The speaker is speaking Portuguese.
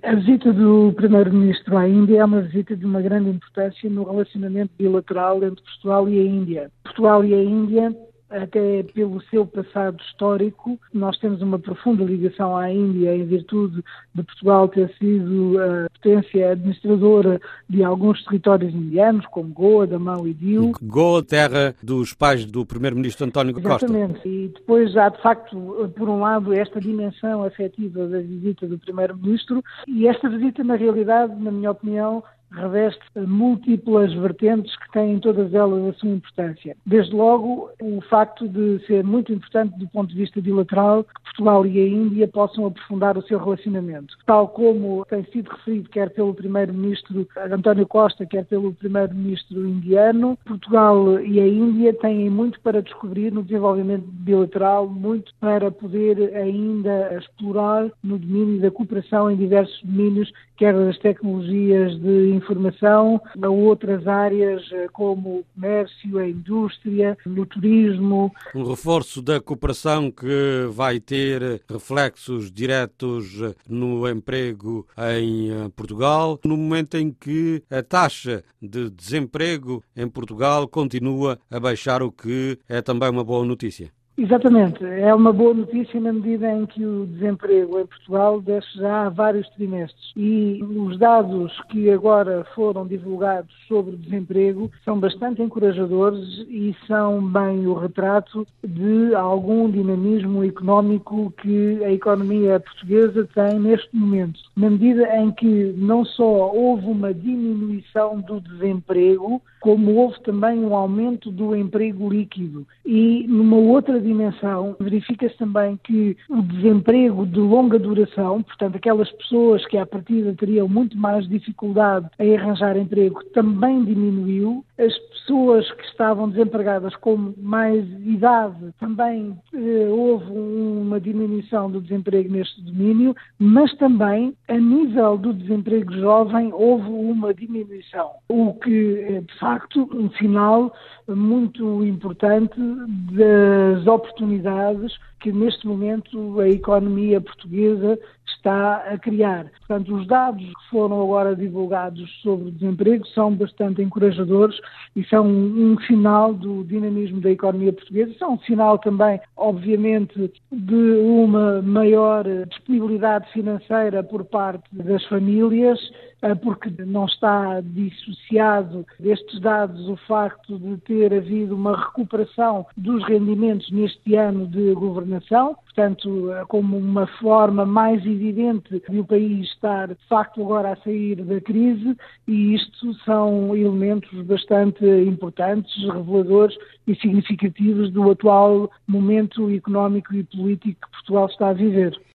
A visita do Primeiro-Ministro à Índia é uma visita de uma grande importância no relacionamento bilateral entre Portugal e a Índia. Portugal e a Índia, até pelo seu passado histórico, nós temos uma profunda ligação à Índia em virtude de Portugal ter sido a potência administradora de alguns territórios indianos, como Goa, Damão e Diu. Goa, terra dos pais do Primeiro-Ministro António Costa. Exatamente. E depois há, de facto, por um lado, esta dimensão afetiva da visita do Primeiro-Ministro, e esta visita, na realidade, na minha opinião, reveste múltiplas vertentes que têm todas elas a sua importância. Desde logo, o facto de ser muito importante do ponto de vista bilateral que Portugal e a Índia possam aprofundar o seu relacionamento. Tal como tem sido referido quer pelo Primeiro-Ministro António Costa, quer pelo Primeiro-Ministro indiano, Portugal e a Índia têm muito para descobrir no desenvolvimento bilateral, muito para poder ainda explorar no domínio da cooperação em diversos domínios, quer das tecnologias de informação, a outras áreas como o comércio, a indústria, no turismo. Um reforço da cooperação que vai ter reflexos diretos no emprego em Portugal, no momento em que a taxa de desemprego em Portugal continua a baixar, o que é também uma boa notícia. Exatamente. É uma boa notícia na medida em que o desemprego em Portugal desce já há vários trimestres. E os dados que agora foram divulgados sobre o desemprego são bastante encorajadores e são bem o retrato de algum dinamismo económico que a economia portuguesa tem neste momento. Na medida em que não só houve uma diminuição do desemprego, como houve também um aumento do emprego líquido. E numa outra dimensão, verifica-se também que o desemprego de longa duração, portanto aquelas pessoas que à partida teriam muito mais dificuldade em arranjar emprego, também diminuiu. As pessoas que estavam desempregadas com mais idade, também houve uma diminuição do desemprego neste domínio, mas também a nível do desemprego jovem houve uma diminuição, o que é de facto um sinal muito importante das oportunidades que neste momento a economia portuguesa está a criar. Portanto, os dados que foram agora divulgados sobre o desemprego são bastante encorajadores e são um sinal do dinamismo da economia portuguesa. São um sinal também, obviamente, de uma maior disponibilidade financeira por parte das famílias, porque não está dissociado destes dados o facto de ter havido uma recuperação dos rendimentos neste ano de governação, portanto, como uma forma mais evidente de o país estar, de facto, agora a sair da crise, e isto são elementos bastante importantes, reveladores e significativos do atual momento económico e político que Portugal está a viver.